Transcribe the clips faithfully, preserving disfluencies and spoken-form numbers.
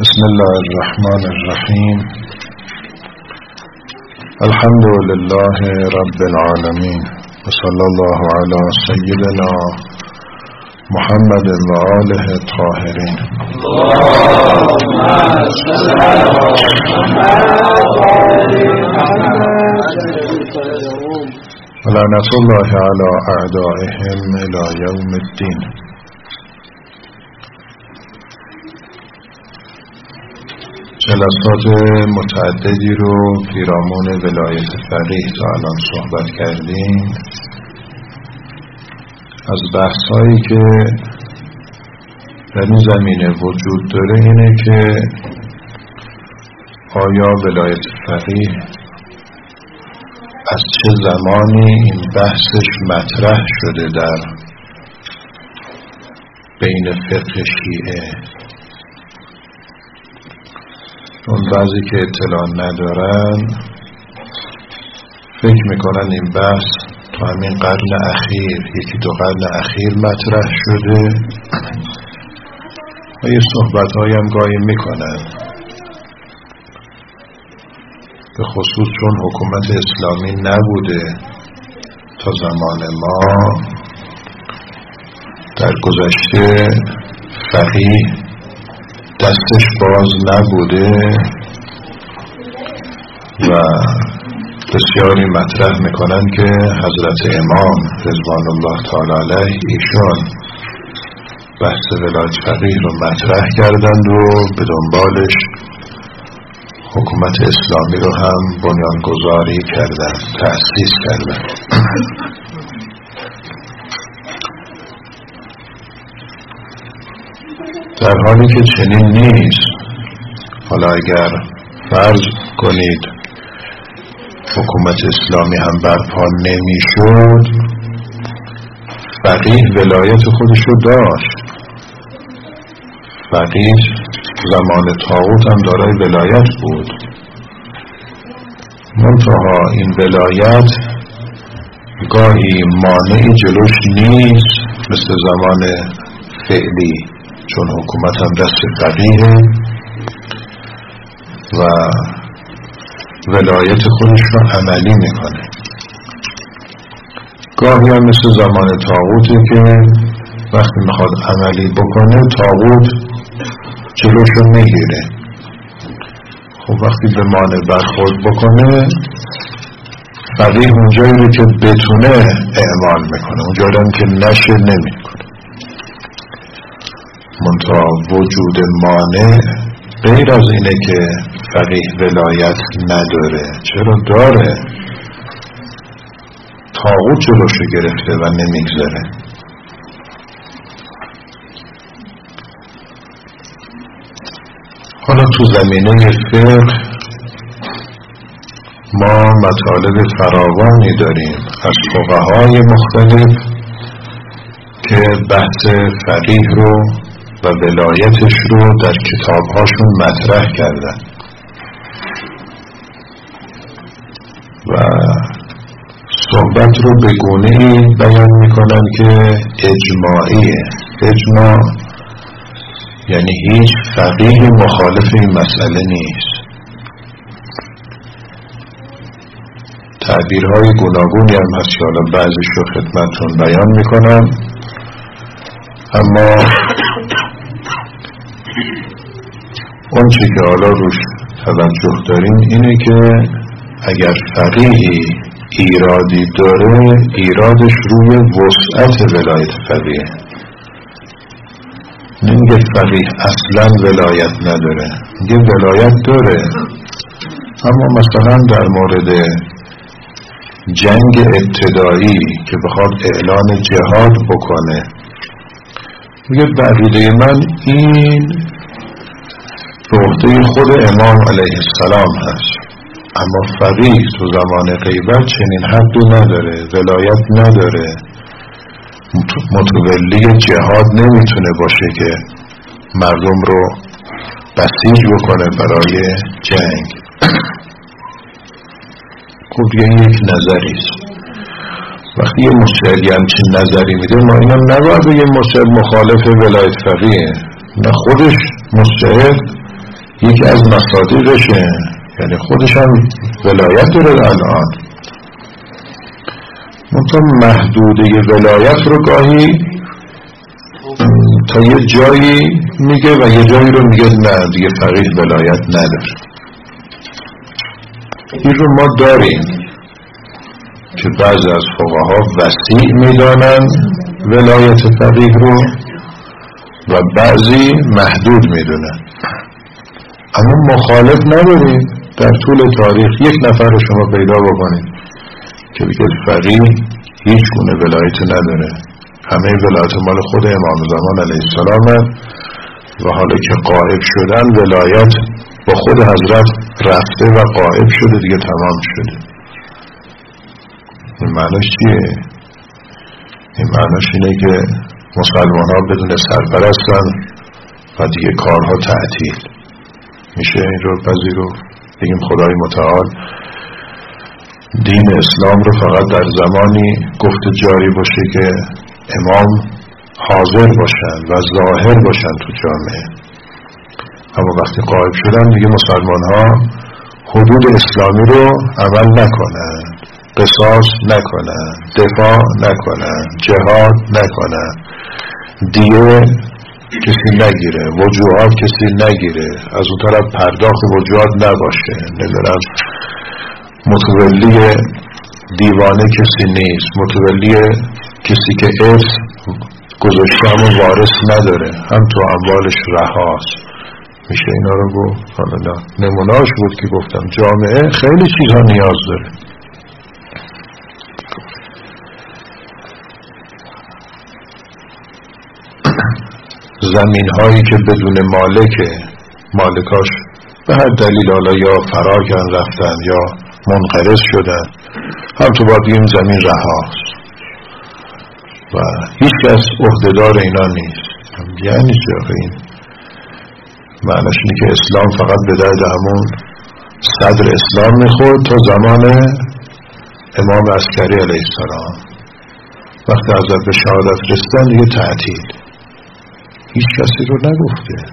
بسم الله الرحمن الرحیم. الحمد لله رب العالمین و صلی الله علی سیدنا محمد و آله الطاهرین. و لعنت الله علی اعدائهم الی یوم الدین. جلسات متعددی رو پیرامون ولایت فقیه تا الان صحبت کردیم. از بحثایی که در این زمینه وجود داره اینه که آیا ولایت فقیه از چه زمانی این بحثش مطرح شده در بین فقه شیعه. اون بعضی که اطلاع ندارن فکر میکنن این بحث تو همین قرن اخیر، یکی دو قرن اخیر مطرح شده و یه صحبت هایی هم گاهی میکنن، به خصوص چون حکومت اسلامی نبوده تا زمان ما. در گذشته فقیه دستش باز نبوده و بسیاری مطرح میکنن که حضرت امام رضوان الله تعالی علیه ایشون بحث ولایت فقیه رو مطرح کردند و به دنبالش حکومت اسلامی رو هم بنیانگذاری کردند، تأسیس کردند. در حالی که چنین نیست، حالا اگر فرض کنید حکومت اسلامی هم برپا نمی شد، فقیه ولایت خودشو داشت. فقیه زمان طاغوت هم دارای ولایت بود، منتها این ولایت گاهی مانعی جلوش نیست مثل زمان فعلی، چون حکومت هم دست فقیه و ولایت خودش رو عملی میکنه. گاهی هم مثل زمان طاغوته که وقتی میخواد عملی بکنه طاغوت جلوش رو میگیره. خب وقتی به مانع برخورد بکنه فقیه اونجایی رو که بتونه اعمال میکنه، اونجایی هم که نشه نمیکنه. منتها وجود مانع غیر از اینه که فقیه ولایت نداره. چرا داره؟ طاغوت جلوشو گرفته و نمیگذاره. حالا تو زمینه فقه ما مطالب فراوانی داریم از فقهای مختلف که بحث فقیه رو و ولایتش رو در کتابهاشون مطرح کردن و صحبت رو به گونه‌ای بیان میکنن که اجماعیه. اجماع یعنی هیچ فقیه مخالف این مسئله نیست. تعبیرهای گوناگونی هم هست که حالا بعضیش رو خدمتتون بیان میکنم، اما اون چی که حالا روش توجه داریم اینه که اگر فقیهی ایرادی داره، ایرادش روی وسعت ولایت فقیه. نمیگه فقیه اصلا ولایت نداره، میگه ولایت داره، اما مثلا در مورد جنگ ابتدایی که بخواد اعلان جهاد بکنه میگه بعقیده من این به عهده خود امام علیه السلام هست، اما فقیه تو زمان غیبت چنین حقی نداره، ولایت نداره، متولی جهاد نمیتونه باشه که مردم رو بسیج بکنه برای جنگ. خب دیگه یک نظریست. وقتی یه مجتهدی همچین نظری میده ما اینم نباید بگیم مجتهد مخالف ولایت فقیه، نه، خودش مجتهد یکی از مصادیقشه، یعنی خودش هم ولایت داره الان. منطقه محدوده ولایت رو گاهی تا یه جایی میگه و یه جایی رو میگه نه دیگه فقیه ولایت نداره. این رو ما داریم که بعضی از فقها وسیع میدانن ولایت فقیه رو و بعضی محدود میدونن، اما مخالف نداریم. در طول تاریخ یک نفر رو شما پیدا بکنید که بگه فقیه هیچ گونه ولایت نداره، همه ولایت مال خود امام زمان علیه السلام و حالا که غائب شدن ولایت با خود حضرت رفته و غائب شده دیگه، تمام شده. این معنیش چیه؟ این معنیش اینه که مسلمان ها بدون سرپرستن و دیگه کارها تعطیل میشه. این رو پذیرفت، بگیم خدای متعال دین اسلام رو فقط در زمانی گفت جاری باشه که امام حاضر باشن و ظاهر باشن تو جامعه، اما وقتی غایب شدن دیگه مسلمان ها حدود اسلامی رو عمل نکنن، قصاص نکنن، دفاع نکنن، جهاد نکنن، دیگه کسی نگیره، وجوهات کسی نگیره، از اون طرف پرداخت وجوهات نباشه، نمیدونم متولی دیوانه کسی نیست، متولی کسی که ارث گذاشته هم وارث نداره، هم تو اموالش رهاست. میشه اینا رو گفت. حالا نمونهاش بود که گفتم جامعه خیلی چیزها نیاز داره. زمین هایی که بدون مالک، مالکاش به هر دلیل حالا یا فرار کردن رفتن یا منقرض شدن، هم تو باید این زمین رهاست و هیچ کس عهدهدار اینا نیست. یعنی چه این معنیش اینه که اسلام فقط به درد همون صدر اسلام میخورد تا زمان امام عسکری علیه السلام. وقتی حضرت به شهادت رسیدن دیگه تعطیل، هیچ کسی رو نگفته.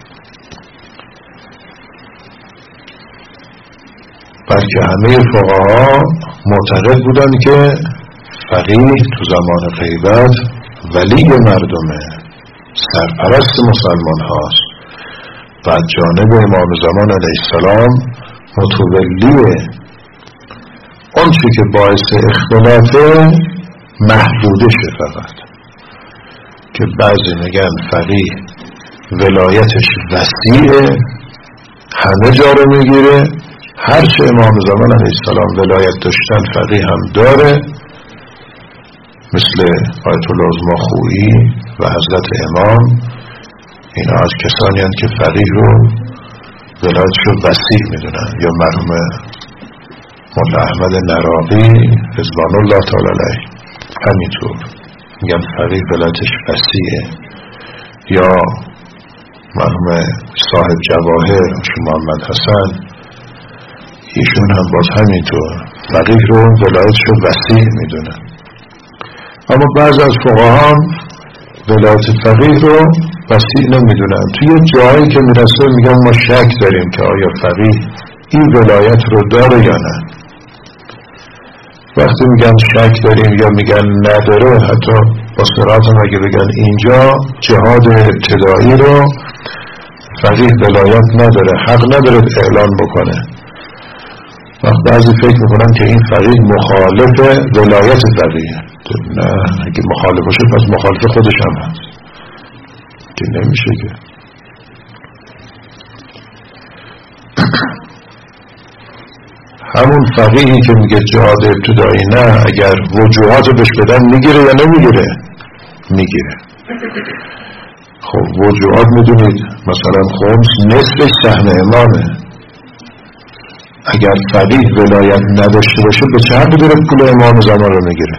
بلکه همه فقها معتقد بودن که فقیه تو زمان غیبت ولی مردمه، سرپرست مسلمان هاست و جانب امام زمان علیه السلام متولیه. اون چی که باعث اختلافه محدوده شه، فقط که بعضی میگن فقیه ولایتش وسیعه، همه جا رو میگیره، هرچه امام زمان علیه السلام ولایت داشتن فقیه هم داره، مثل آیت الله عظما خویی و حضرت امام. اینا از کسانی هستند که فقیه رو ولایتش رو وسیع میدونن، یا مرحوم مولا احمد نراقی رضوان الله تعالی علیه همینطور میگن فقیه ولایتش وسیعه، یا مرحوم صاحب جواهر محمد حسن ایشون هم باز همینطور فقیه رو ولایتش رو وسیع میدونن. اما بعض از فقها هم ولایت فقیه رو وسیع نمیدونن. توی جایی که میرسه میگن ما شک داریم که آیا فقیه این ولایت رو داره یا نه. وقتی میگن شک داریم یا میگن نداره، حتی با صراحت هم اگه بگن اینجا جهاد ابتدایی رو فقیه ولایت نداره، حق نداره اعلان بکنه. وقت بعضی فکر میکنن که این فقیه مخالف ولایت فقیه. نه، اگه مخالف باشه پس مخالف خودش هم هست که نمیشه که. همون فقیهی که میگه جهاد ابتدایی نه، اگر وجوهات بهش بدن میگیره یا نمیگیره؟ میگیره. خب وجوهات میدونید مثلا خمس نصفش سهم امامه. اگر فقیه ولایت نداشته باشه به چه حقی داره پول امام زمان رو میگیره؟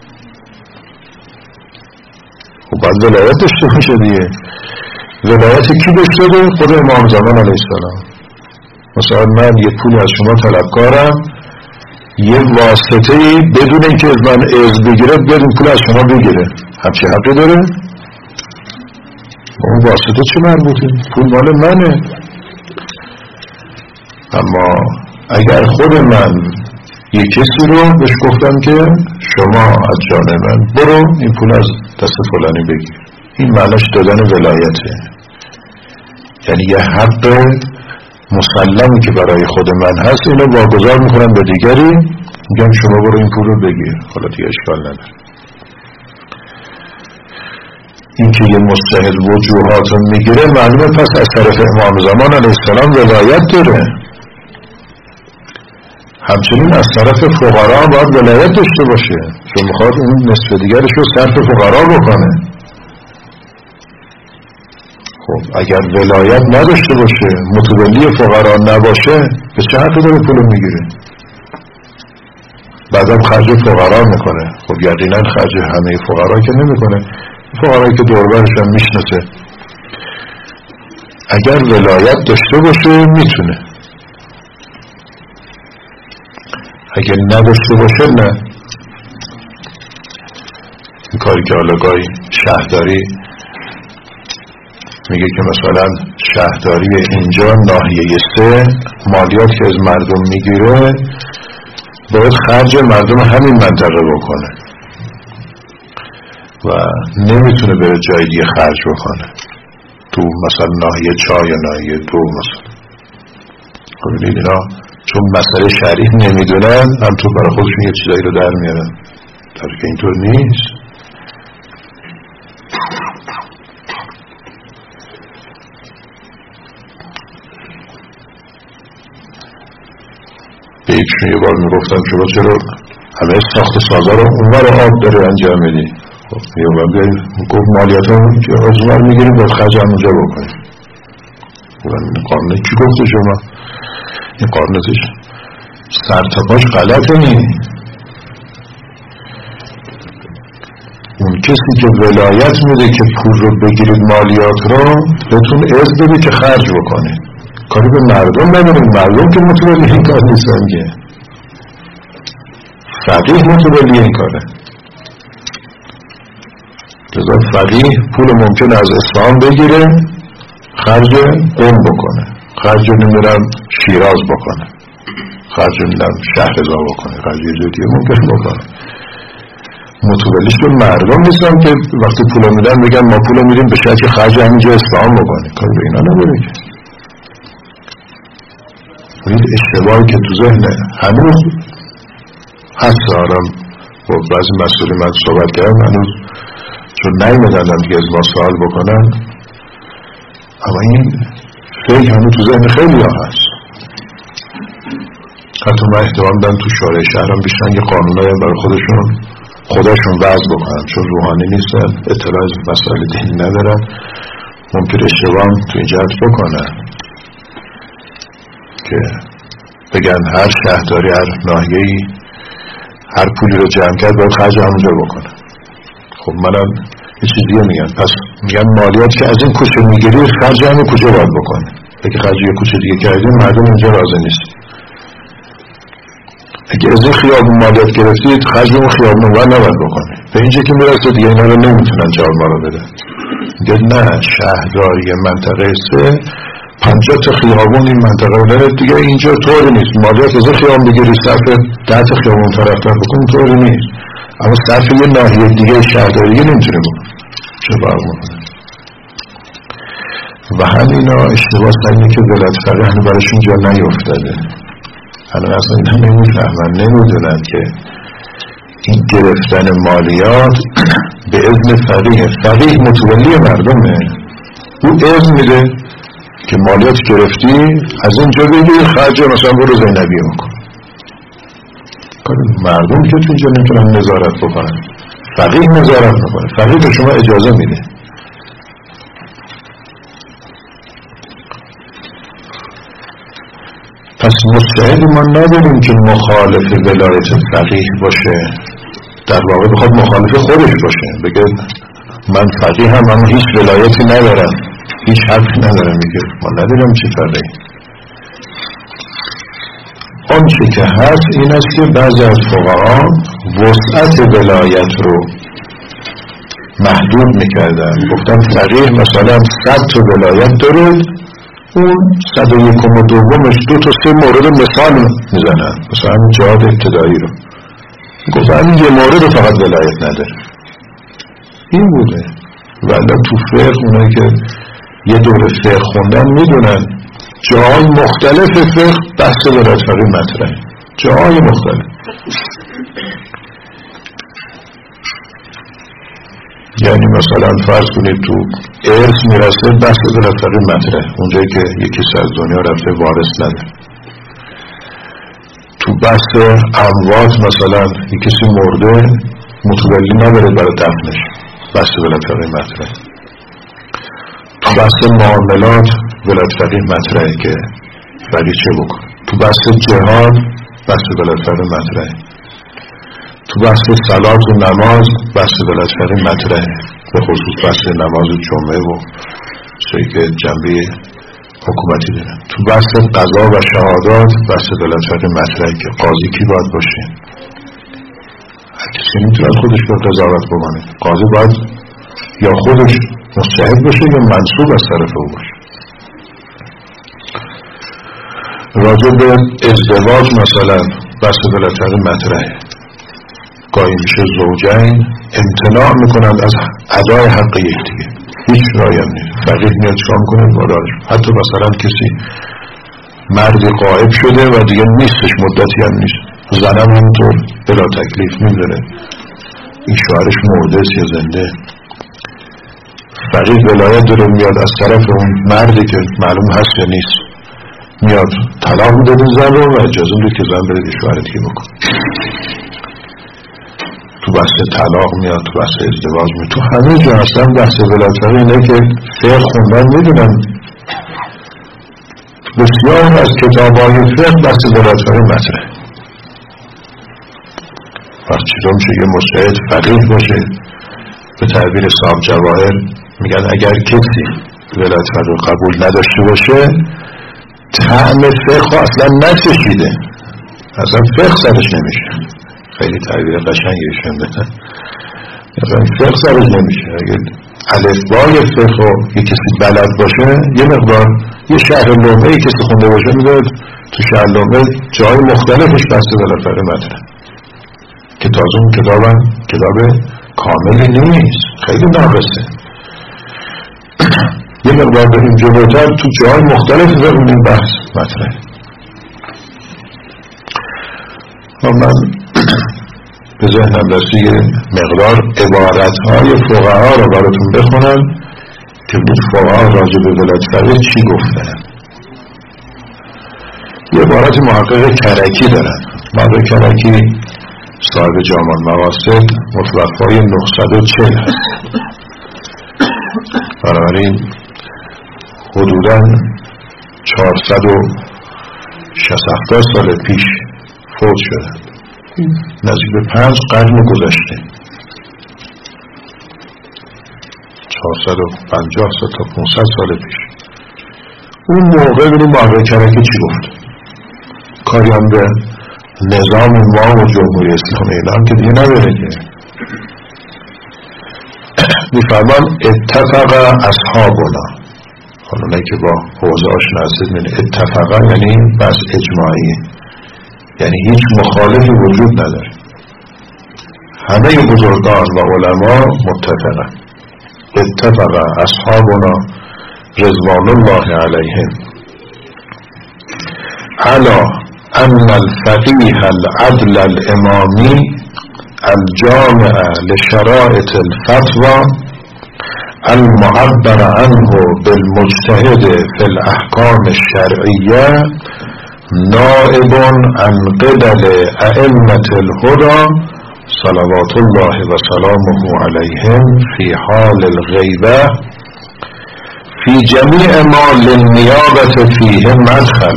خب باید ولایت داشته باشه دیگه. ولایت کی داشته ده؟ خود امام زمان علیه السلام. مثلا من یه پولی از شما طلبکارم، یه واسطه‌ای بدون اینکه از من عرض بگیره بدون پول از شما بگیره، همچه حقی داره؟ اون واسطه چه مربوطه؟ پول مال منه. اما اگر خود من یک کسی رو بهش گفتم که شما از جان من برو این پول از دست فلانی بگیر، این معناش دادن ولایته، یعنی یه حق مسلمی که برای خود من هست اینو واگذار میکنم به دیگری، میگم شما برو این پول رو بگیر، حالا دیگه اشکال نداره. این که یه مجتهد وجوهات رو میگیره معلومه پس از طرف امام زمان علیه السلام ولایت داره. همچنین از طرف فقرا باید ولایت داشته باشه، چون میخواد اون نصف دیگرش رو صرف فقرا بکنه. خب اگر ولایت نداشته باشه، متولی فقرا نباشه، به چه حقی داره پولو میگیره؟ بعدم خرج فقرا میکنه. خب یقینا خرج همه فقرا که نمیکنه، فقرایی که دوربرش هم میشناسه. اگر ولایت داشته باشه میتونه، اگر نداشته باشه نه. این کاری که حالا گاهی شهرداری میگه که مثلا شهرداری اینجا ناحیه سه مالیات که از مردم میگیره باید خرج مردم همین منطقه بکنه و نمیتونه بره جای دیگه خرج بکنه، تو مثلا ناحیه چهار یا ناحیه دو مثلا. خب اینا چون مسئله شریف نمیدونن هم تو برای خودشون یه چیزایی رو در میارن، در که اینطور نیست. به یکشون یه بار میگفتم شما چرا همه ساخت سازا رو اونور آب داره انجام میدی؟ خب یه بار بیایی گفت مالیات رو که از اونور میگیریم باید خرج همونجا بکنیم. این قانون کی گفته شما؟ این قانونش سر تا پاش غلطه نی. اون کسی که ولایت میده که پول رو بگیرید مالیات رو بهتون اذن بده که خرج بکنه، کاری به مردم نداریم. مردم که متولی این کار نیستن که، فقیه متولی این کاره. لذا فقیه پول ممکن از اصفهان بگیره خرج قم بکنه، خرج نمیرم شیراز بکنه، خرج نمیرم شهرزا بکنه، خرج یه جای دیگه ممکن بکنه. متولیش به مردم نیستم که وقتی پول میدن بگن ما پول میدیم به شرط که خرج همینجا اصفهان بکنه، کاری به اینا نداره که. این اشتباهی که تو ذهن هنوز هست. آرام با بعضی مسئولی من صحبت کردم، هنوز چون نیمدندم که از ما سوال بکنن، اما این فکر هنوز تو ذهن خیلی ها هست. حتی من احتمال دارم تو شورای شهرم بیشتر یه قانونایی برای خودشون خودشون وضع بکنن، چون روحانی نیستن، اطلاع از مسائل دینی ندارن، ممکن اشتباه تو این جهت بکنن که بگن هر شهرداری هر ناحیه‌ای هر پولی رو جمع کرد باید خرج همونجا بکنه. خب منم یه چیز دیگه میگن، پس میگن مالیات که از این کوچه میگیری خرج همین کوچه باید بکنه. اگه خرج یه کوچه دیگه کردیم مردم اینجا راضی نیست. اگه از این خیابون مالیات گرفتید خرج اون خیابون رو نباید بکنه. به اینجا که میرسه دیگه اینا رو نمیتونن جواب ما رو بده. میگه نه، شهرداری منطقه سه پنجاه تا خیابون این منطقه رو داره دیگه، اینجا طوری نیست مالیات از این خیابون بگیری صرف ده تا خیابون طرفتر بکن، طوری نیست. اما صرف یه ناحیه دیگه شهرداری نمیتونه بکن، چه فرق میکنه؟ و همینا اشتباه اینه که ولایت فقیه هنو براشون جا نیفتاده. هنو اصلا اینا نمیفهمن، نمیدونن که این گرفتن مالیات به اذن فقیه. فقیه متولی مردمه، او اذن میده که مالیات گرفتی از اینجا بگیر خرج مثلا برو زینبی بکن. مردم که تو اینجا نمیتونن نظارت بکنن، فقیه نظارت میکنه. فقیه به شما اجازه میده. پس مجتهد ما نداریم که مخالف ولایت فقیه باشه، در واقع بخواد مخالف خودش باشه، بگه من فقیه هم اما هیچ ولایتی ندارم، هیچ حرفی ندارم. میگه ما ندارم چی فقیه. آن چی که هست این است که بعضی از فقها وسعت ولایت رو محدود میکردن، گفتن فقیه مثلا صد تا ولایت دارید اون صد و یکم و دومش دو تا سه مورد مثال میزنن، مثلا جهاد ابتدایی رو گفتن یه مورد فقط ولایت نداره، این بوده. ولی تو فقه اونایی که یه دوره فقه خوندن میدونن جاهای مختلف فقه بحث ولایت فقیه مطرحه، جاهای مختلف. یعنی مثلا فرض کنید تو ارث میرسه بحث ولایت فقیه مطرحه، اونجایی که یکی از دنیا رفته وارث نداره. تو بحث اموات مثلا یکی کسی مرده متولی نداره برای دفنش، بحث ولایت فقیه مطرحه. تو بحث معاملات ولایت فقیه مطرحه که فقیه چه بکن. تو بحث جهاد بحث ولایت فقیه مطرحه. تو بحث صلات و نماز بحث ولایت فقیه مطرحه، به خصوص بحث نماز جمعه و چیزی که جنبه حکومتی داره. تو بحث قضا و شهادات بحث ولایت فقیه مطرحه که قاضی کی باید باشه. هر کسی میتونه خودش رو قضاوت بکنه، قاضی باید یا خودش مستحق باشه یا منصوب از طرف او باشه. راجع به ازدواج مثلا بحث ولایت فقیه مطرحه، گاهی میشه زوجین امتناع میکنند از ادای حق یکدیگه، هیچ راهی هم نیست. فقیه میاد چیکار میکنه وادارش. حتی مثلا کسی مردی غایب شده و دیگه نیستش، مدتی هم نیست، زنم همینطور بلا تکلیف میذاره این شوهرش مرده است یا زنده. فقیه ولایت داره، میاد از طرف اون مردی که معلوم هست یا نیست میاد طلاق میده زن رو و اجازه میده که زن بره شوهر دیگه بکن. تو بحث طلاق میاد، تو بحث ازدواج میاد، تو همه جا اصلا بحث ولایت فقیه اینه که فقه خوندن میدونن. بسیار از کتاب‌های فقه بحث ولایت فقیه مطرحه. وقت چیزا میشه که مجتهد فقیه باشه، به تعبیر صاحب جواهر میگن اگر کسی ولایت فقیه قبول نداشته باشه طعم فقه اصلا نچشیده، اصلا فقه سرش نمیشه. خیلی تعبیر قشنگی شده، یعنی فقه سرش نمیشه. اگر الفبای فقه یه کسی بلد باشه، یه مقدار یه شهر لومه یه کسی خونده باشه میده تو شهر لومه جای مختلفش بحث ولایت فقیه مطرحه که تازه اون کتابم کتاب کاملی نیست، خیلی ناقصه. یه مقدار بریم جلوتر تو جای مختلف ببینیم بحث مطرحه. من به ذهنم رسید مقدار عبارتهای فقها رو براتون بخونم که بود فقها راجع به ولایت فقیه چی گفتن. یه عبارت محقق کرکی دارن. محقق کرکی صاحب جامع المواسط متوفای نهصد و چهل هست، بنابراین حدوداً چهارصد و شصت سال پیش فوت شدن، نزدیک به پنج قرن گذشته، چهارصد و پنجاه تا پانصد سال پیش. اون موقع بینیم محقق کرکی چی گفت. کاری هم به نظام ما و جمهوری اسلامی ایران که دیگه نداره که. میفرمان اتفق اصحابنا، حالا نه که با حوزه آشنا هستید میدونید اتفقا یعنی بس اجماعی، یعنی هیچ مخالفی وجود نداره، همه بزرگان و علما متفقن. اتفق اصحابنا رضوان الله علیهم علی ان الفقیه العدل الامامی الجامع لشرائط الفتوى المعبر عنه بالمجتهد في الاحکام الشرعیه نائب عن قبل ائمة الهدى صلوات الله و سلامه علیهم فی حال الغیبه فی جمیع ما للنیابة فیه مدخل.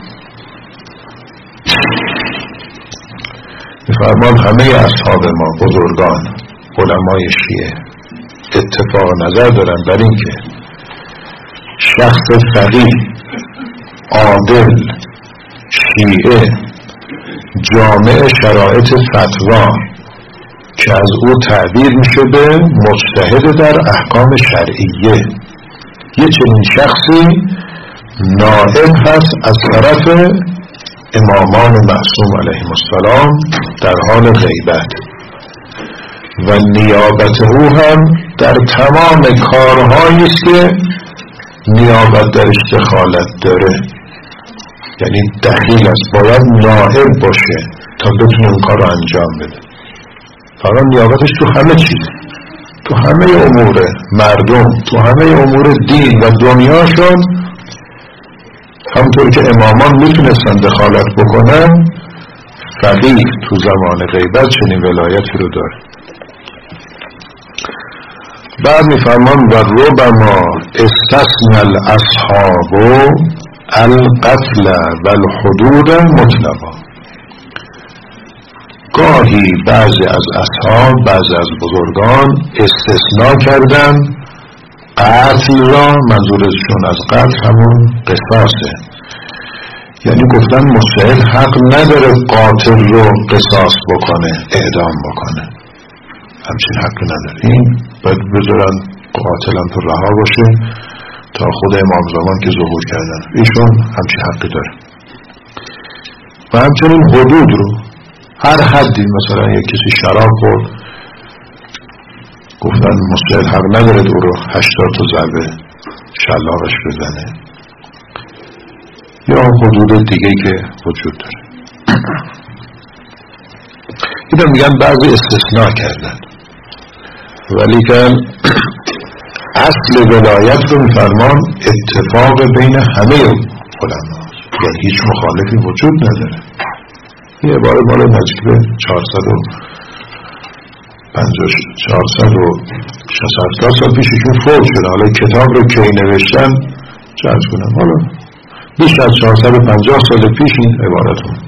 میفرمان همه اصحاب ما بزرگان علمای شیعه اتفاق نظر دارن بر این که شخص فقیه عادل شیعه جامع شرایط فتوا که از او تعبیر میشه به مجتهد در احکام شرعیه، یه چنین شخصی نائب هست از طرف امامان معصوم علیهم السلام در حال غیبت و نیابت او هم در تمام کارهایی است که نیابت درش دخالت داره، یعنی دخیل است، باید نائب باشه تا بتونه اون کار رو انجام بده. فقط نیابتش تو همه چیز، تو همه امور مردم، تو همه امور دین و دنیاشون، همونطور که امامان میتونستن دخالت بکنن، فقیه تو زمان غیبت چنین ولایتی رو داره. بعد میفرمان و ربما استثنى الاصحاب القتل و الحدود مطلقا. گاهی بعضی از اصحاب، بعضی از بزرگان استثناء کردن قتل را، منظورشون از قتل همون قصاصه، یعنی گفتن مستحیل حق نداره قاتل رو قصاص بکنه، اعدام بکنه، همچین حقی نداره، این باید بذارن قاتل هم تو رها باشه تا خود امام زمان که ظهور کردن، ایشون همچین حقی داره. و همچنین حدود رو، هر حدی، مثلا یک کسی شراب خورد، گفتن مستحیل حق نداره او رو هشتاد تا ضربه شلاقش بزنه، یا حدود دیگه که وجود داره. اینا میگن بعضی استثناء کردن، ولی که اصل ولایت رو میفرمان اتفاق بین همه علما، یعنی هیچ مخالفی وجود نداره. این عبارت مال نزدیک به چهارصد و پنجاه چهارصد و شصت سال پیششون فوت شده. حالا کتاب رو کی نوشتن چه عرض کنم، حالا بیش از چهارصد و پنجاه سال پیش این عبارت رو.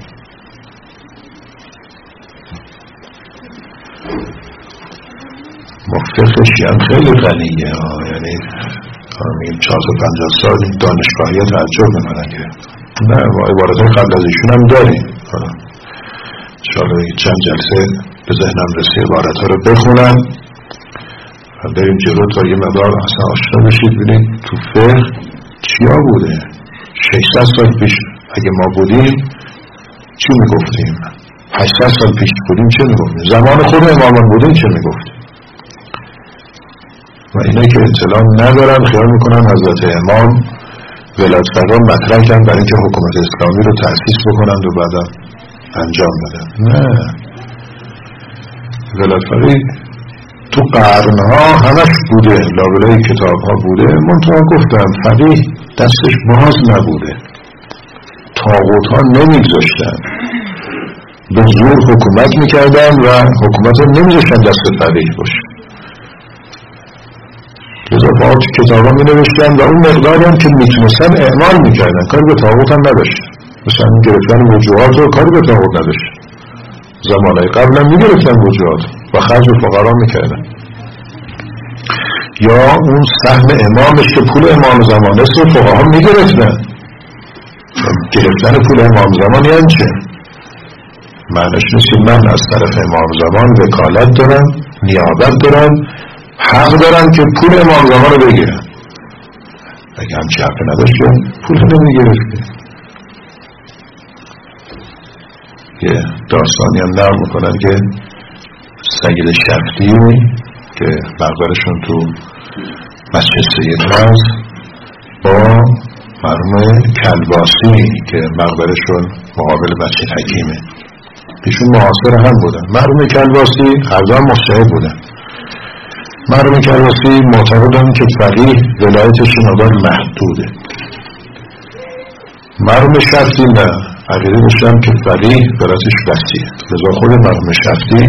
فقهشی هم خیلی غنیه، یعنی همین چهارصد و پنجاه سال این دانشگاهی ها تعجب میکنن که نه، ما عبارت قبل از ایشون هم داریم. انشاءالله چند جلسه به ذهنم رسید عبارت ها رو بخونم و بریم جلو تا یه مقدار اصلا آشنا بشید، ببینید تو فقه چیا بوده. ششصد سال پیش اگه ما بودیم چی میگفتیم؟ هشتصد سال پیش بودیم چه میگفتیم؟ زمان خود امامان بودیم چه میگفتیم؟ و اینا که اطلاع ندارن خیال میکنن حضرت امام ولایت فقیه مطرح کردن برای اینکه حکومت اسلامی رو تأسیس بکنند و بعدا انجام بدن. نه، ولایت فقیه تو قرنها همش بوده، لابلای کتاب ها بوده، منتها گفتم فقیه دستش باز نبوده، طاغوت ها نمیگذاشتن، به زور حکومت میکردن و حکومت رو نمیذاشتن دست فقیه باشه. اضافات کتاب ها می نوشتن و اون مقداری هم که میتونستن اعمال میکردن، کاری به طاغوت هم نداشتن. مثلا گرفتن وجوهات رو کاری به طاغوت نداشتن، زمانهای قبل هم میگرفتن وجوهات و خرج و فقرا میکردن. یا اون سهم امامش که پول امام زمان است رو فقها میگرفتن. گرفتن پول امام زمان یعنی چه؟ معنیش نیست که من از طرف امام زمان وکالت دارم، نیابت دارم، حق دارن که پول امام زمان رو بگیرن. اگه همچه حق نداشت پول نمیگرفته. یه داستانی هم نقل میکنن که سید شفتی که مقبرشون تو مسجد سید هست با مرحوم کلباسی که مقبرشون مقابل مسجد حکیمه، ایشون معاصر هم بودن. مرحوم کلباسی هر دو هم مستحب بودن. مرحوم کلباسی معتقدن که فقیه ولایتش مقدار محدوده. مرحوم شفتی نه، عقیده داشتن که فقیه ولایتش وسیعه. لذا خود مرحوم شفتی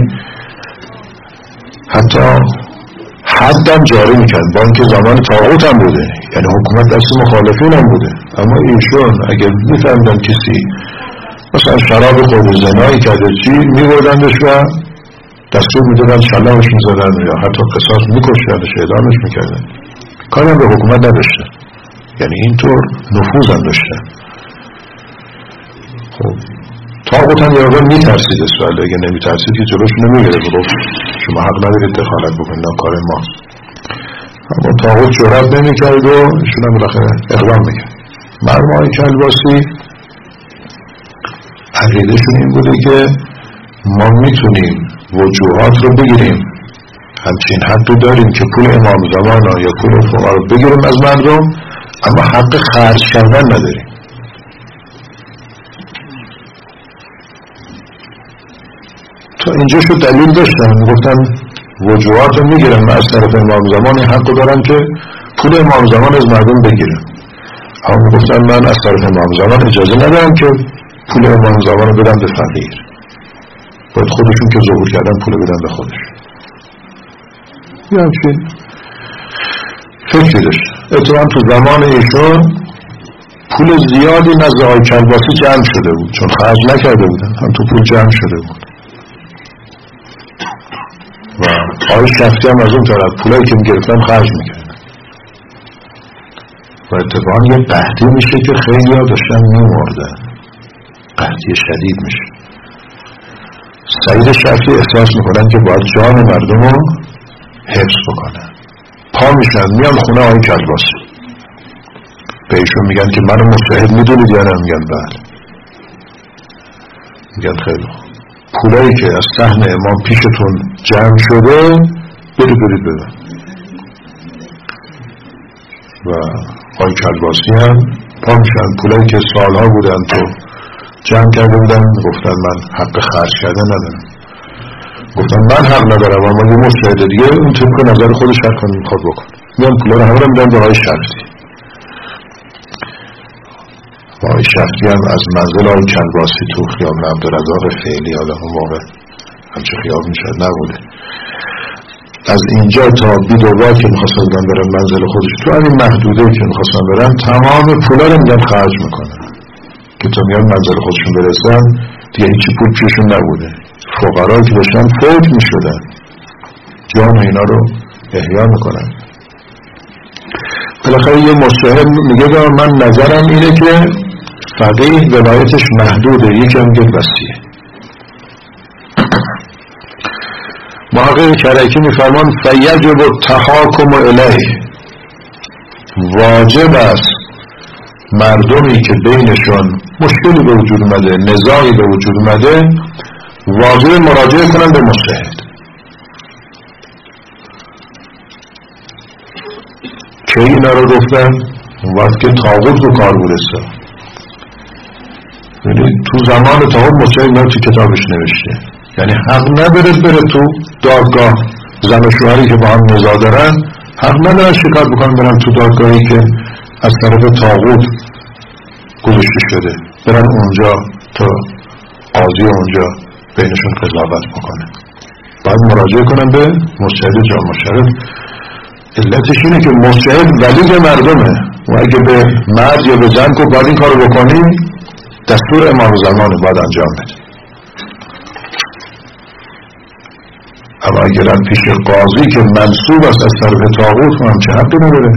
حتی حدم جاری میکرد، با اینکه زمان طاغوت هم بوده، یعنی حکومت دست مخالفین هم بوده، اما ایشون اگر میفهمیدن کسی مثلا شراب خورد زنایی کرده چی میبردندش و دستور میدادن شلاقش میزدن یا حتی قصاص میکشتنش، اعدامش میکردن. کاری هم به حکومت نداشتن، یعنی اینطور نفوذ هم داشتن. خب طاغوت هم یه مقدار میترسید اسرائیل، اگه نمیترسید که جلوش نمیگیره، گفت شما حق ندارید دخالت بکنید، کار ماست. اما طاغوت جرأت نمیکرد و ایشون هم بالاخره اقدام میکرد. مرحوم آقای کلباسی عقیدهشون این بوده که ما میتونیم وجوهات رو بگیریم، همچین حق داریم که پول امام زمان یا پول فقرا رو بگیریم از مردم، اما حق خرج کردن نداریم. تا اینجا شو دلیل داشتن، گفتن وجوهات رو میگیرم من از طرف امام زمان این حق دارم که پول امام زمان از مردم بگیرم، اما گفتن من از طرف امام زمان اجازه ندارم که پول امام زمان رو بدم به فقیر، باید خودشون که ظهور کردن پول بدن به خودشون. یه همچین فکری داشت. اتفاقا تو زمان ایشون پول زیادی نزد آقای کلباسی جمع شده بود، چون خرج نکرده بودن، هم تو پول جمع شده بود. و آقای شفتی هم از اون طرف پولایی که میگرفتن خرج میکردن. و اتفاقا یه قحطی میشه که خیلی ها داشتن میمردن، قحطی شدید میشه. سعید شفتی احساس میکنن که باید جان مردم رو حفظ بکنن، پا میشن میان خونه آقای کلباسی، به ایشون میگن که منو مستعد میدونید یا نه؟ میگن بله. میگن خیلی پولایی که از صحن امام پیشتون جمع شده برید برید بدن. و آقای کلباسی هم پا میشن پولایی که سالها بودن تو جمع کرده بودن، گفتن من حق خرج کردن ندارم. گفتن من حق ندارم اما یه مستعد دیگه اون طبق نظر خودش هر کاری میخواد بکن. میان پولا رو همه رو میدن به آقای شفتی. آقای شفتی هم از منزل آقای کلباسی تو خیابان عبدالرزاق فعلی، حالا اون موقع همچه خیابان میشد نبوده، از اینجا تا بیدوبا که میخواستن برن منزل خودش، تو همین محدوده که میخواستن برن تمام پولا رو میدن خرج میکنن که تا میان منزل خودشون برسن دیگه هیچی پول پیشون نبوده. فقرایی که داشتن فوت میشدن، جان اینا رو احیا میکنن. بالاخره یه مستحب میگه من نظرم اینه که فقیه ولایتش محدوده، یکم میگه وسیعه. محقق کرکی میفرمان فیجب التحاکم الیه، واجب است مردمی که بینشون مشکلی به وجود اومده، نزاعی به وجود اومده، واجب مراجعه کنن به مجتهد. که اینا رو گفتن وقت که طاغوت رو کار بودسته، یعنی تو زمان طاغوت مجتهد اینا تو کتابش نوشته، یعنی حق نداره بره تو دادگاه، زن و شوهری که با هم نزاع دارن حق ندارن شکایت بکنن برن تو دادگاهی که از طرف طاغوت گذاشته شده، برن اونجا تا قاضی اونجا بینشون قضاوت بکنه. بعد مراجعه کنن به مجتهد جامع شرف. علتش اینه که مجتهد ولی مردمه و اگه به مرد یا به زن که باید این کارو بکنی، دستور امام زمانه باید انجام بده. اما اگر پیش قاضی که منصوب است از طرف طاغوت هم چه حقی نداره.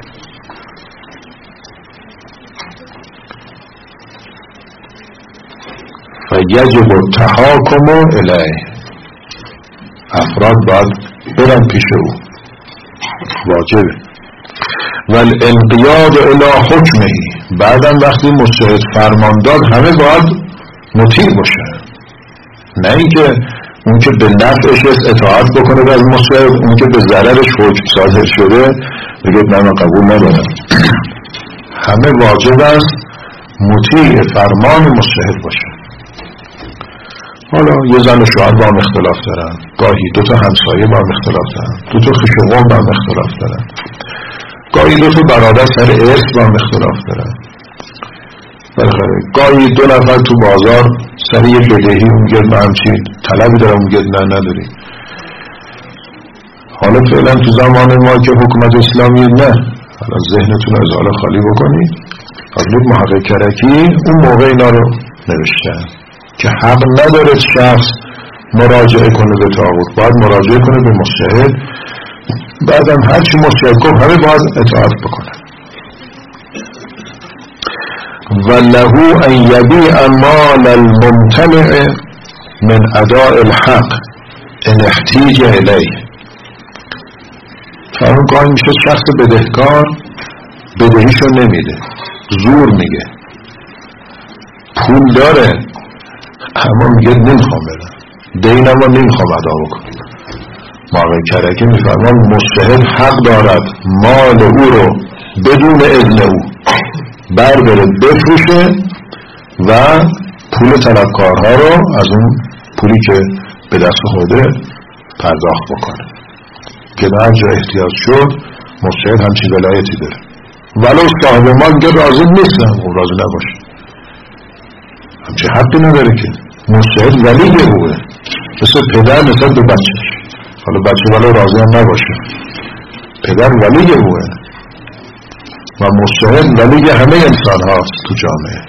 فیجب التحاکم الیه، افراد باید برن پیش او، واجبه. والانقیاد الی حکمه، بعدم وقتی مجتهد فرمان داد همه باید مطیع باشه، نه اینکه اون که به نفعش اطاعت بکنه و از مجتهد، اون که به ضررش حکم صادر شده بگه نه من قبول ندارم. همه واجب است مطیع فرمان مجتهد باشه. حالا یه زن و شوهر با هم اختلاف دارن، گاهی دو تا همسایه با هم اختلاف دارن، دو تا خویش و قوم با هم اختلاف دارن، گاهی دو تا برادر سر ارث با هم اختلاف دارن، بالاخره گاهی دو نفر تو بازار سر یه بدهی میگه من همچین طلبی دارم، میگه نه نداری. حالا فعلا تو زمان ما که حکومت اسلامی نه، حالا ذهنتون رو از حالا خالی بکنید. حضرت محقق کرکی اون موقع اینا رو نوشتن که حق نداره شخص مراجعه کنه به طاغوت، باید مراجعه کنه به مجتهد، بعدم هر چی مجتهد کنه همه باید اطاعت بکنه. و له ان یبیع مال الممتنع من اداء الحق ان احتیج الیه. فرمون گاهی میشه شخص بدهکار بدهیشو نمیده، زور میگه، پول داره اما میگه نمیخوام برم، دینم رو نمیخوام ادا بکنم. موقع کرکی میفرمان مجتهد حق دارد مال او رو بدون اذن او برداره بفروشه و پول طلبکارها رو از اون پولی که به دست خوده پرداخت بکنه که در جا احتیاج شد مجتهد همچین ولایتی داره. ولو صاحب مال میگه راضی نیستم، او راضی نباشه، همچین حقی نداره که. مجتهد ولی اوه، مثل پدر نسبت به بچهش. حالا بچه ولو راضی هم نباشه، پدر ولی اوه و مجتهد ولی همه انسان هاست تو جامعه.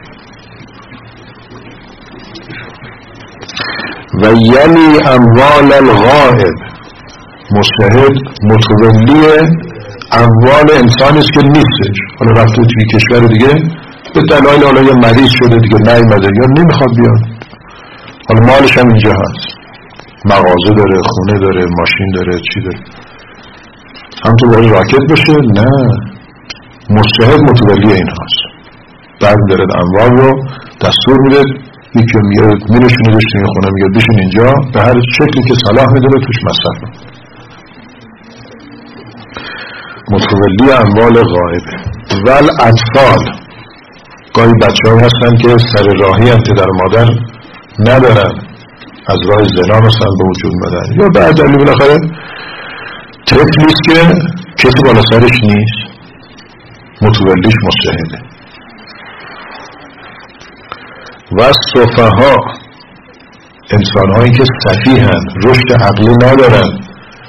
و یلی اموال الغائب، مجتهد متولی اموال انسانی است که نیستش. حالا رفته توی کشور دیگه به دلایل حالا یا مریض شده دیگه نیامده یا نمیخواد بیاد، حالا مالش هم اینجا هست، مغازه داره، خونه داره، ماشین داره، چی داره، هم تو باید راکت بشه؟ نه، مجتهد متولی این هست. بعد داره اموال رو دستور میده، یکی میاد میرشونه داشته این خونه، میگه بشین اینجا، به هر شکلی که صلاح میدونه توش مصرف. متولی اموال غائبه. ول اطفال، گاهی بچه ها هستن که سر راهی هم پدر مادر ندارن، از راه زنا مثلا به وجود بدن، یا بعد دلیل بالاخره طفلیست که کسی بالا سرش نیست، متولیش مجتهده. و سفها، انسان هایی که سفیهن، رشد عقلی ندارن،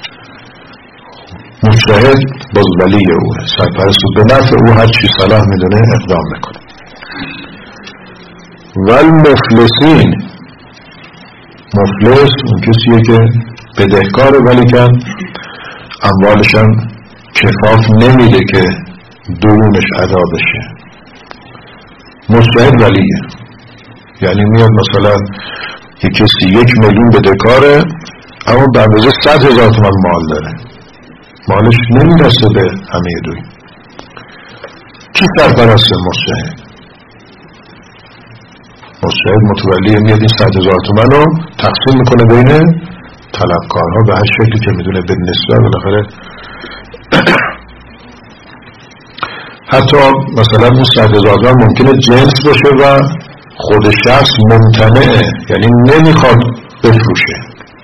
مجتهد باز ولی اوه، سرپرست به نفع او هر چی صلاح میدونه اقدام میکنه. و المفلسین، مفلس اون کسیه که بدهکاره ولی که اموالش هم کفاف نمیده که درونش ادا بشه. مجتهد ولیه، یعنی میاد مثلا یک کسی یک میلیون بدهکاره اما به اندازه صد هزار تومان مال داره، مالش نمیرسه به همه دوی. کی سرپرسته؟ مجتهد. مجتهد متولی میاد این صد هزار تومان رو تقسیم میکنه بین طلبکارها به هر شکلی که میدونه به نسبت. بالاخره حتی مثلا اون صد هزار تومان ممکنه جنس باشه و خود شخص ممتنعه، یعنی نمیخواد بفروشه،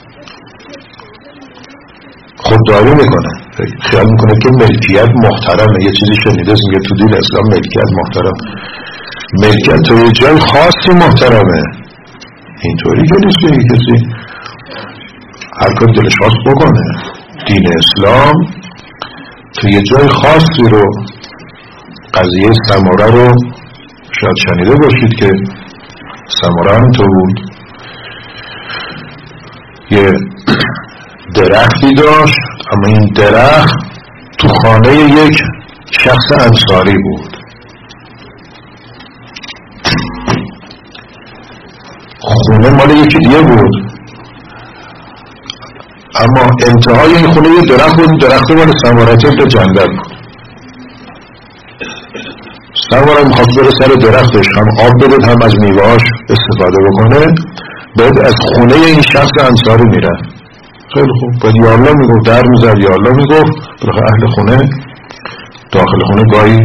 خودداری میکنه، خیال میکنه که ملکیت محترمه. یه چیزی شنیده میگه تو دین اسلام ملکیت محترم، ملکیت تو یه جای خاصی محترمه، اینطوری که نیست که کسی هر کار دلش خواست بکنه. دین اسلام تو یه جای خاصی رو، قضیه سماره رو شاید شنیده باشید که سماره هم تو بود، یه درختی داشت اما این درخت تو خانه یک شخص انصاری بود. خونه مال یکی دیگه بود اما انتهای این خونه یه درخت بود، درخت مال سمارته به جنگل بود. سماره میخواست بره سر درختش، هم آب بده هم از میوهاش استفاده بکنه، باید از خونه این شخص انصاری میره. خیلی خوب، باید یا الله میگفت، در میزد یا الله میگفت، برای اهل خونه داخل خونه گاهی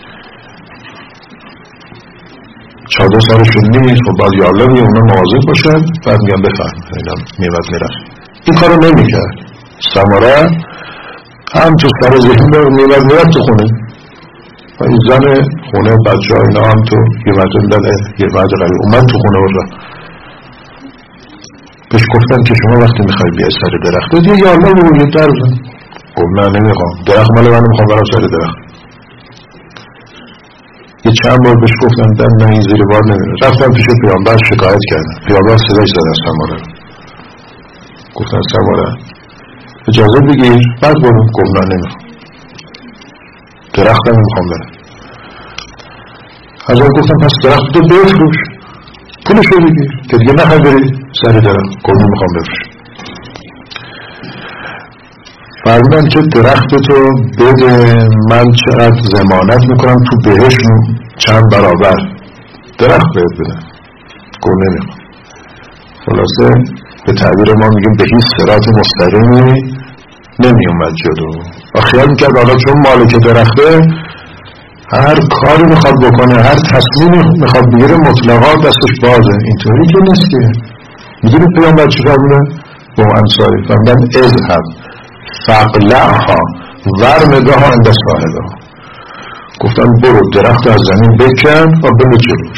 چادر سرشون نیست و باید یا الله میگه اونا مواظب باشن، بعد میگم بفهم اینا میوت میرفت. این کارو نمیکرد. سماره هم تو سر ذهن میوت میرفت تو خونه و این زن خونه بچه ها اینا هم تو یه مدن داده یه مدن قبیل اومد تو خونه برده. بهش گفتن که شما وقتی میخوای بیای سر درخته دیگه یا الله رو یه در بزن. گفت نه نمیخوام، درخت مال من میخوام برم سر درخت. یه چند بار بهش گفتن دن نه این زیر بار نمیره. رفتم پیش پیامبر شکایت کردن، پیامبر صداش زد از سماره، گفتن سماره اجازه بگیر بعد برو. گفت نه نمیخوام، درخت هم نمیخوام برم. از اون گفتم پس درخت تو بفروش، پولش رو بگیر که دیگه نخواه بری سر درخت. گفت نمیخوام بفروش. فرمودن که درختتو بده، من چقدر ضمانت میکنم تو بهش چند برابر درخت بهت بدم. گفت نمیخوام. خلاصه به تعبیر ما میگیم به هیچ صراط مستقیمی نمی اومد جلو. خیال میکرد حالا چون مالک درخته هر کاری میخواد بکنه، هر تصمیمی میخواد بگیره مطلقا دستش بازه. اینطوری که نیست که. میدونید پیامبر چی فرمودن با انصاری؟ فرمودن اذهب فقلعها ورمدها عند صاحبها. گفتن برو درخت از زمین بکن و بله جلوش.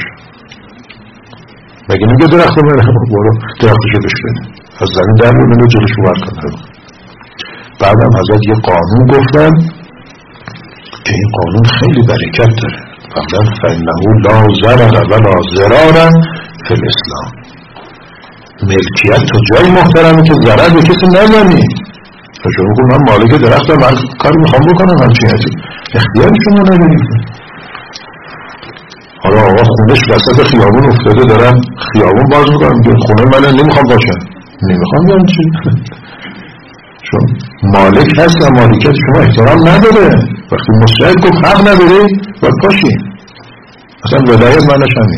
مگه نمیگه درخت رو بره؟ برو درختشو بشکنه از زمین در بره جلوش ور کنه. بعدم حضرت یه قانون گفتن که این قانون خیلی برکت داره. فرمودن فإنه لا ضرر ولا ضرار فی الاسلام. ملکیت تو جای محترمه که ضرر به کسی نزنی. شما کنم من مالک درختم، من کاری میخوام بکنم همچین هستی، اختیاری شما ندارید. حالا آقا خونش وسط خیابون افتاده دارن خیابون باز میکنم که خونه من نمیخوام باشن، نمیخوام یعنی چی؟ چون مالک هست و مالکیت شما احترام نداره. وقتی مستعد گفت حق نداری باید پاشی. اصلا ولایت معنیش همین.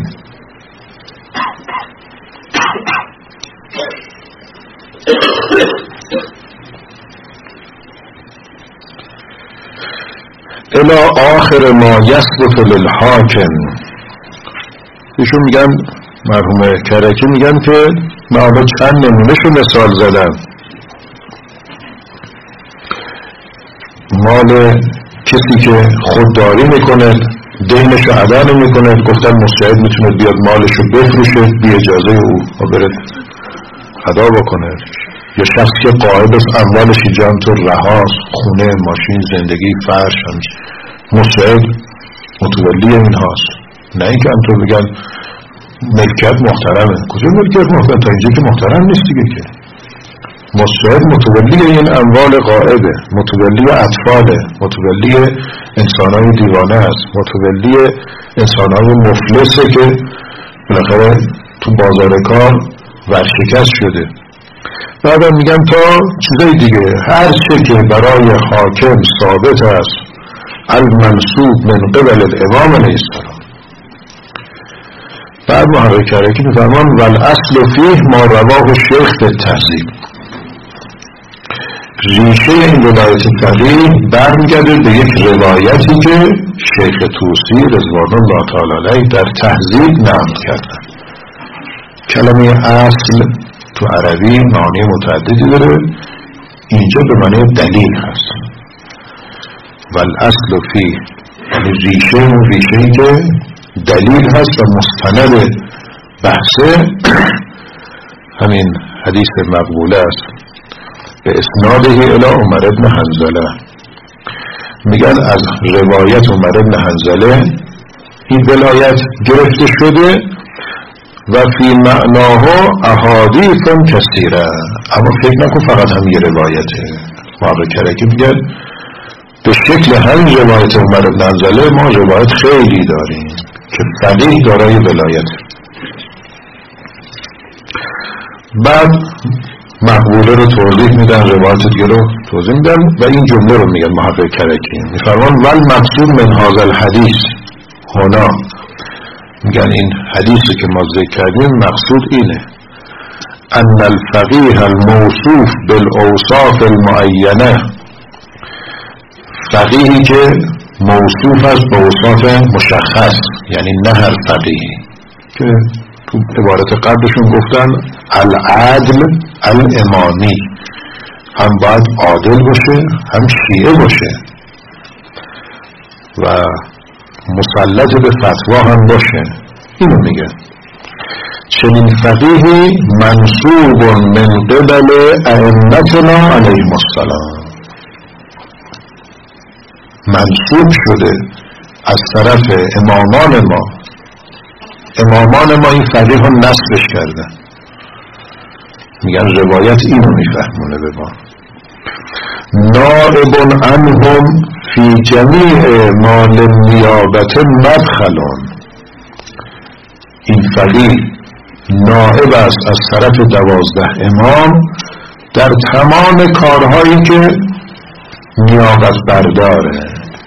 الی آخر ما یثبت للحاکم. ایشون میگن مرحوم کرکی میگن که من حالا چند نمونهشو مثال زدم. مال کسی که خودداری میکنه دینشو ادا نمیکنه، گفتن مستعد میتونه بیاد مالشو بفروشه بی اجازه او و بره ادا بکنه. یا شخص که قائد است اموالش اینجانطور رهاست، خونه، ماشین، زندگی، فرش، مستعد متولی این هاست. نه اینکه همطور بگن ملکیت محترمه. کجا ملکیت محترمه؟ تا اینجا که محترم نیست دیگه. که مستعد متولی این اموال قائده، متولی اطفاله، متولی انسانهای دیوانه است، متولی انسانهای مفلسه که بالاخره تو بازار کار ورشکست شده. بعدم میگم تا چیزای دیگه هر چه که برای حاکم ثابت است المنصوب من قبل الامام علیه السلام. بعد محقق کرکی میفرمان والاصل فیه ما رواه الشیخ بالتهذیب. ریشه این ولایت فقیه برمیگرده به یک روایتی که شیخ طوسی رضوان الله تعالی علیه در تهذیب نقل کردن. کلمه اصل تو عربی معنی متعددی داره، اینجا به معنی دلیل هست. والاصل فیه یعنی ریشه و ریشه‌ای که دلیل هست و مستند بحثه. همین حدیث مقبوله است به اسناده الی عمر ابن حنظله. میگن از روایت عمر ابن حنظله این ولایت گرفته شده و فی معناها احادیث کثیره. اما فکر نکن فقط هم یه روایته. محقق کرکی میگن به شکل همین روایت عمر ابن حنظله ما روایت خیلی داریم که فقیه دارای ولایت. بعد مقبوله رو توضیح میدن، روایت دیگه رو توضیح میدن و این جمله رو میگن محقق کرکی میفرمان ول مقصود من هذا الحدیث هنا. میگن این حدیثی که ما ذکر کردیم مقصود اینه ان الفقیه الموصوف بالاوصاف المعینه، فقیهی که موصوف است به اوصاف مشخص، یعنی نه هر فقیهی که تو عبارت قبلشون گفتن العدل الامامی، هم باید عادل باشه هم شیعه باشه و مسلط به فتوا هم باشه. اینو میگه چنین فقیهی منصوب من قبل ائمتنا علیهم السلام، منصوب شده از طرف امامان ما. امامان ما این فقیه رو نصبش کردن. میگن روایت اینو میفهمونه به ما نائب عنهم فی جمیع مال نیابت مدخلون. این فقیه نائب است از طرف دوازده امام در تمام کارهایی که نیابت برداره.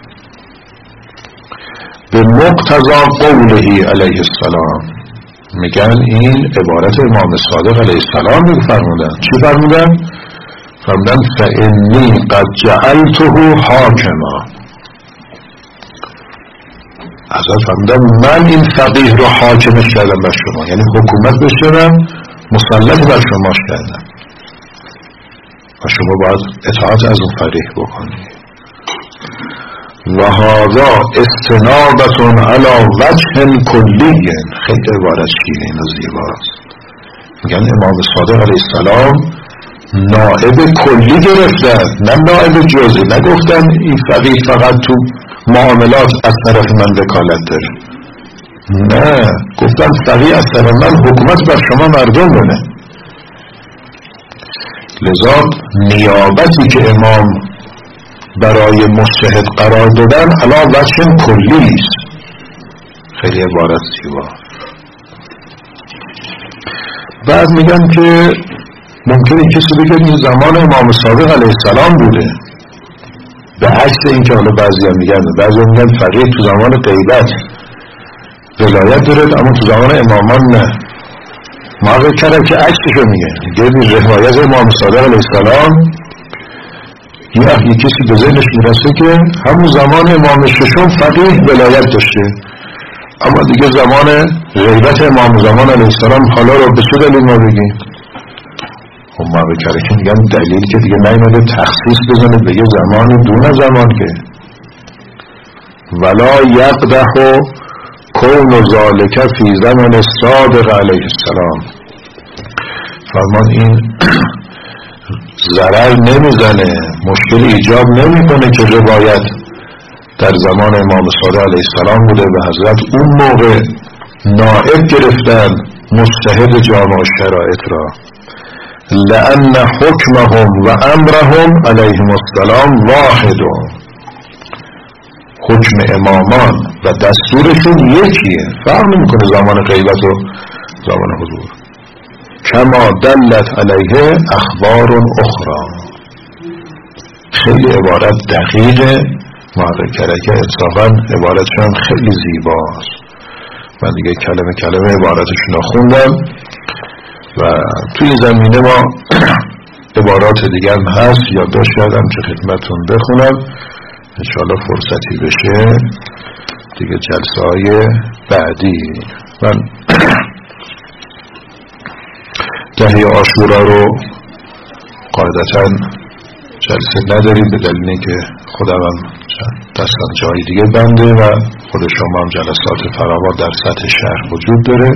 به مقتضا قوله علیه السلام، میگن این عبارت امام صادق علیه السلام رو فرمودن. چی فرمودن؟ فرمودن فإنی قد جعلته حاکما. حضرت فرمودن من این فقیه رو حاکمش کردم بر شما، یعنی حکومت بشدم مسلط بر شما کردم و شما باید اطاعت از اون فقیه بکنید. و هذا استنابتون علی وجه کلی. خیلی عبارت شیرین و زیباست. میگن امام صادق علیه السلام نائب کلی گرفتن، نه نائب جزئی. نگفتن این فقیه فقط تو معاملات از طرف من وکالت داره، نه، گفتن فقیه از طرف من حکومت بر شما مردم بونه. لذا نیابتی که امام برای مجتهد قرار دادن علا وجه کلی است. خیلی عبارت زیبا. بعد میگن که ممکنه کسی بگه این زمان امام صادق علیه السلام بوده، به عکس این که حالا بعضی هم میگن بعضی هم میگن فقیه تو زمان غیبت ولایت داره اما تو زمان امامان نه. ما کردم که عکسشو میگه میگه روایت امام صادق علیه السلام یه کسی به ذهنش میرسه که همون زمان امام ششم فقیه ولایت داشته، اما دیگه زمان غیبت امام زمان علیه السلام حالا رو به چه دلیل ما بگیم؟ خب ما بکره که میگن دلیل که دیگه نیمده تخصیص بزنه به یه زمانی دون زمان که ولا یقدح کون ذالک فی زمان صادق علیه السلام. فرمان این ضرر نمیزنه، مشکل ایجاب نمیکنه که روایت در زمان امام صادق علیه السلام بوده و حضرت اون موقع نائب گرفتن مجتهد جامع شرایط را. لأن حکمهم و امرهم علیهم السلام واحد. حکم امامان و دستورشون یکیه، فرق نمیکنه زمان غیبت و زمان حضور. کما دلت علیه اخبار اخرى. خیلی عبارت دقیقه، محقق که انصافا عبارتشون خیلی زیباست. من دیگه کلمه کلمه عبارتشون رو خوندم و توی زمینه ما عبارات دیگه هم هست، یادداشت کردم چه خدمتون بخونم انشاءالله فرصتی بشه دیگه جلسه های بعدی. من دهه عاشورا رو قاعدتا جلسه نداریم به دلیلی که خودم هم دستم جای دیگه بنده و خود شما هم جلسات فراوان در سطح شهر وجود داره.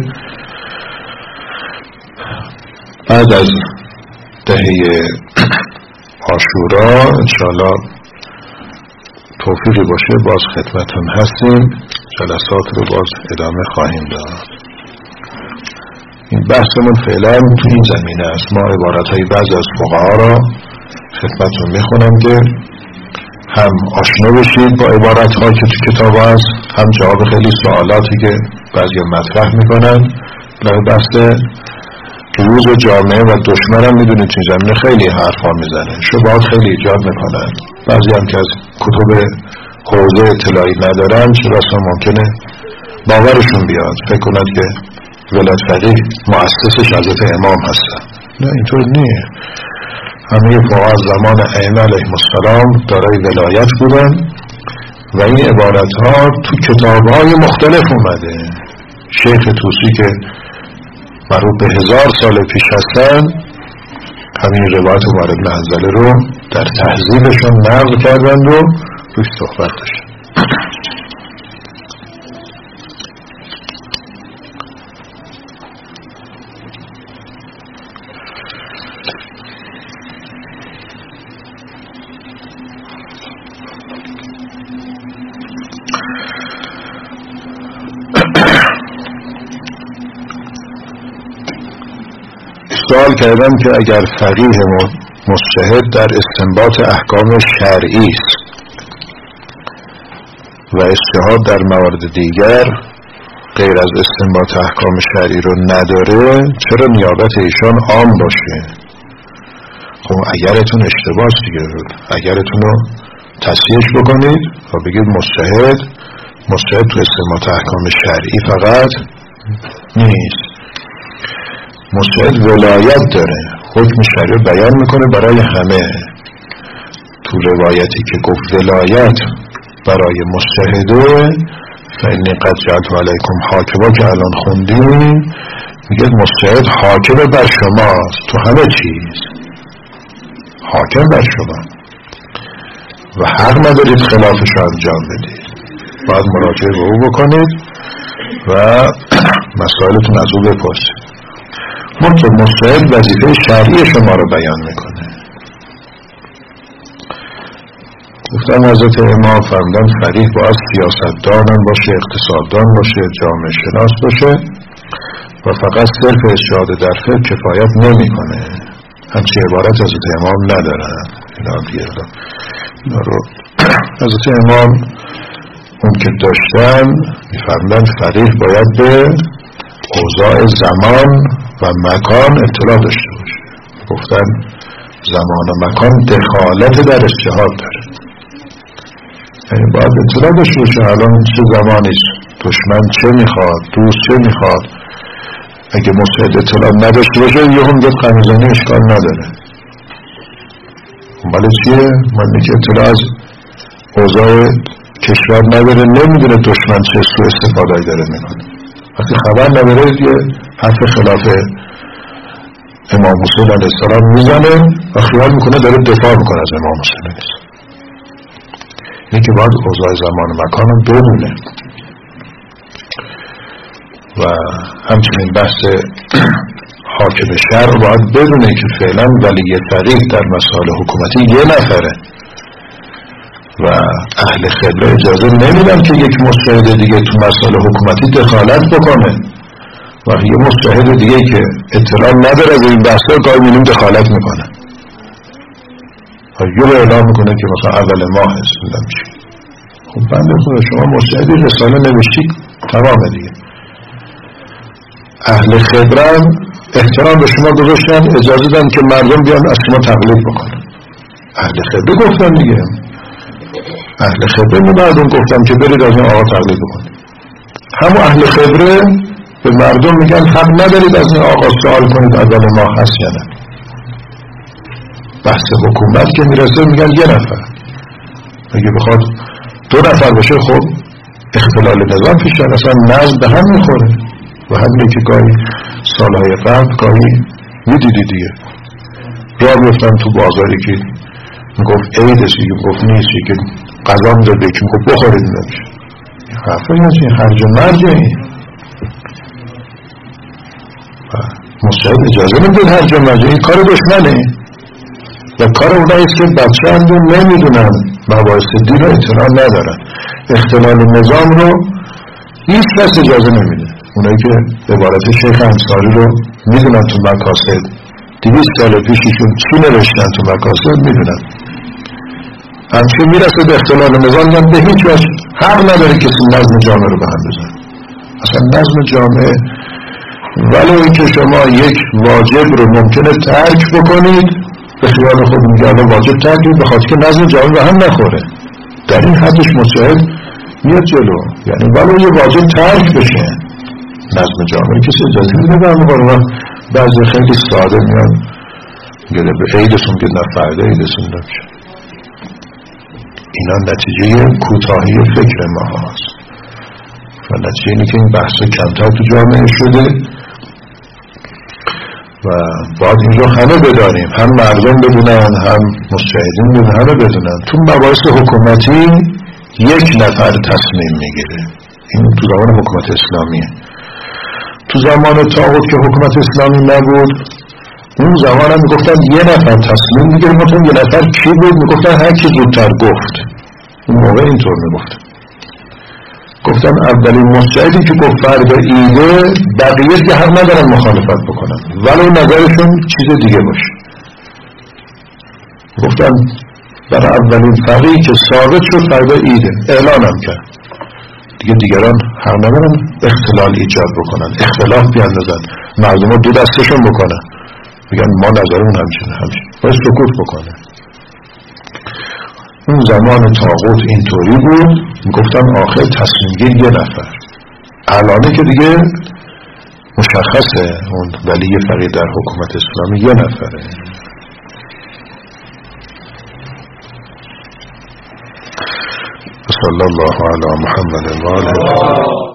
بعد از دهه عاشورا انشاءالله توفیقی باشه باز خدمتون هستیم، جلسات رو باز ادامه خواهیم داد. این بحثمون فعلا تو این زمینه است. ما عبارتهای بعضی از فقها را خدمتون میخونم که هم آشنا بشید با عبارتها که تو کتاب هست، هم جواب خیلی سوالاتی که بعضی مطرح میکنن. بحث روز جامعه و دشمن هم میدونید تو زمینه خیلی حرفا میزنه، شبهات خیلی ایجاد میکنن. بعضی هم که از کتب حوزه اطلاعی ندارن چرا اصلا ممکنه باورشون بیاد فکر کنند که ولایت فقیه مؤسسش حضرت امام هستن. نه اینطور نیست. همه فقها از زمان ائمه علیهم السلام دارای ولایت بودن و این عبارت ها تو کتاب های مختلف اومده. شیخ توسی که مربوط به هزار سال پیش هستن همین روایت عمر بن حنظله رو در تهذیبشون نقل کردند و روش صحبت داشتن. سوال کردم که اگر فقیه مجتهد در استنباط احکام شرعی است و اجتهاد در موارد دیگر غیر از استنباط احکام شرعی رو نداره چرا نیابت ایشان عام باشه؟ خب اگرتون اشتباه دیگه، اگرتون رو تصحیحش بکنید و بگید مجتهد مجتهد تو استنباط احکام شرعی فقط نیست، مجتهد ولایت داره، حکم شرعی بیان میکنه برای همه. تو روایتی که گفت ولایت برای مجتهده فإنی قد جعلت علیکم حاکما که الان خوندیم، میگه مجتهد حاکم بر شماست، تو همه چیز حاکم بر شما و حق ندارید خلافش انجام بدید، باید مراجعه به او بکنید و مسائلتون از او بپرسید. منطقه مجتهد وظیفه شرعی شما رو بیان میکنه. گفتم حضرت امام فرمودن فقیه باید سیاستدان باشه، اقتصاددان باشه، جامعه شناس باشه و فقط صرف ارشاد در فقه کفایت نمیکنه. همچی عبارت حضرت امام ندارن. اینا دیگه اینا رو حضرت امام اون که داشتن میفرمودن فقیه باید به اوضاع زمان و مکان اطلاع داشته باشه. گفتن زمان و مکان دخالت در اجتهاد داره، یعنی باید اطلاع داشته باشه الان چه زمانیست، دشمن چه میخواد، دوست چه میخواد. اگه مجتهد اطلاع نداشته باشه یه هم گفت قمیزانی اشکال نداره. ولی چیه؟ من میگه اطلاع از اوضاع کشور نداره، نمیدونه دشمن چه سو استفاده داره میکنه. وقتی خبر نداره یه حرف خلاف امام حسین علیه السلام میزنه و خیال میکنه داره دفاع میکنه از امام حسین علیه السلام. اینه که باید اوضاع زمان و مکان رو بدونه. و همچنین بحث حاکم شرع باید بدونه که فعلا ولی فقیه در مسائل حکومتی یه نفره و اهل خبره اجازه نمیدن که یک مجتهد دیگه تو مسائل حکومتی دخالت بکنه و یه مجتهد دیگه که اطلاع نداره از این بحثا گاهی می‌بینیم دخالت میکنه و یه اعلام میکنه که مثلا اول ماه هست نمیشه. خب بنده خدا شما مجتهدی رساله نوشتی تمامه دیگه. اهل خبره احترام به شما گذاشتن، اجازه دادن که مردم بیان از شما تقلید بکنن. اهل خبره گفتن دیگه، اهل خبره مردم گفتن که برید از این آقا تقلید بکنید. همون اهل خبره به مردم میگن حق ندارید از این آقا سوال کنید اول ماه هست یا نه. بحث حکومت که میرسه میگن یه نفر، اگه بخواد دو نفر باشه خب اختلال نظام پیش میاد، اصلا نظم به هم میخوره. و همینه که گاهی سالهای قبل گاهی میدیدی دیگه راه میفتن تو بازاری که میگفت عیدش، که میگفت نیست، که قضا میداد بکنم خب بخورید نمیشه. این حرفه نیست، این خرج و مرجه. این مستعد اجازه نمیداد خرج و مرجه، این کار دشمنه و کار اوناییست که بچه هم رو نمیدونن، مباحث دین رو اطلاع ندارن، اختلال نظام رو هیچ کس اجازه نمیده. اونایی که عبارت شیخ انصاری رو میدونن تو مقاصد، دویست سال پیششون چی نوشتن تو مقاصد میدونن. همچنین میرسه به اختلال نظام میگن به هیچ وجه حق نداره کسی نظم جامعه رو به هم بزن. اصلا نظم جامعه ولو اینکه شما یک واجب رو ممکنه ترک بکنید، به خیال خود میگه الان واجب ترک کنید بخاطر که نظم جامعه به هم نخوره، در این حدش مجتهد میاد جلو. یعنی ولو یه واجب ترک بشه نظم جامعه کسی اجازه میده به هم بکنه. بعضی خیلی ساده میان گره به عیدشون که نه فرده عیدشون نمیشه. اینا نتیجه کوتاهی فکر ما هست و نتیجه اینه که این بحث کمتر تو جامعه شده و باید این رو همه بدانیم، هم مردم بدونن، هم مجتهدین بدونن، همه بدونن. تو مباحث حکومتی یک نفر تصمیم میگیره. این تو زمان حکومت اسلامیه. تو زمان طاغوت که حکومت اسلامی نبود اون زمان هم میگفتن یه نفر تصمیم میگیره. مثلا یه نفر کی بود؟ میگفتن هر کی زودتر گفت. اون موقع اینطور میگفتن. گفتن اولین مجتهدی که گفت فردا ایده، بقیه که حق ندارن مخالفت بکنن ولو نظرشون چیز دیگه باشه. گفتن برای اولین فقیه که ثابت شد فردا ایده اعلانم کرد، دیگه دیگران حق ندارن اختلال ایجاد بکنن، اختلاف بیاندازن، مردم ها دو دستشون بکنن بگن ما نظرمون همچنه همچنه باید سکوت بکنه. اون زمان طاغوت اینطوری بود، میگفتن آخر تصمیم گیر یه نفر. الانه که دیگه مشخصه اون ولی فقیه در حکومت اسلامی یه نفره. صلی الله علی محمد و آله.